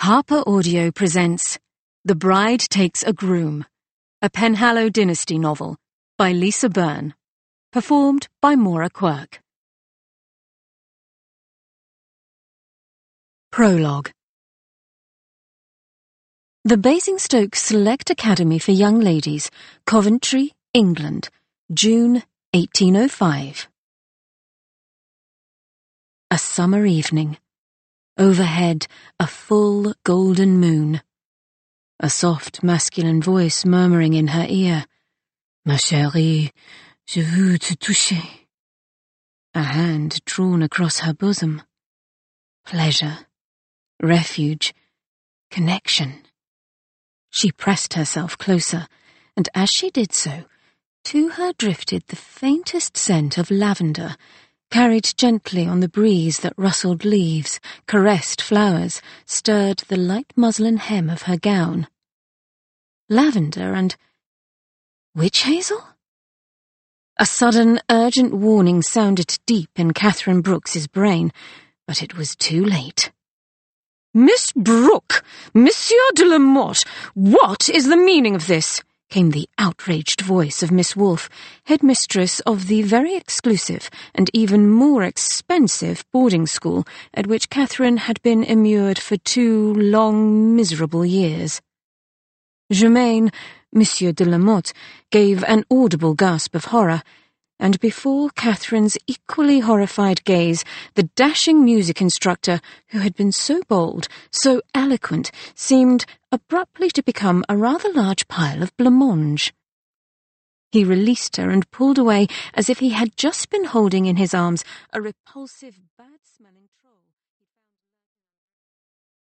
Harper Audio presents The Bride Takes a Groom, a Penhallow Dynasty novel by Lisa Byrne, performed by Maura Quirk. Prologue. The Basingstoke Select Academy for Young Ladies, Coventry, England, June 1805. A summer evening. Overhead, a full golden moon. A soft masculine voice murmuring in her ear, "Ma chérie, je veux te toucher." A hand drawn across her bosom. Pleasure, refuge, connection. She pressed herself closer, and as she did so, to her drifted the faintest scent of lavender, carried gently on the breeze that rustled leaves, caressed flowers, stirred the light muslin hem of her gown. Lavender and witch hazel? A sudden, urgent warning sounded deep in Catherine Brooks's brain, but it was too late. "Miss Brooke! Monsieur de la Motte! What is the meaning of this?" came the outraged voice of Miss Wolfe, headmistress of the very exclusive and even more expensive boarding school at which Catherine had been immured for 2 long, miserable years. Germain, Monsieur de la Motte, gave an audible gasp of horror, and before Catherine's equally horrified gaze, the dashing music instructor, who had been so bold, so eloquent, seemed abruptly to become a rather large pile of blancmange. He released her and pulled away as if he had just been holding in his arms a repulsive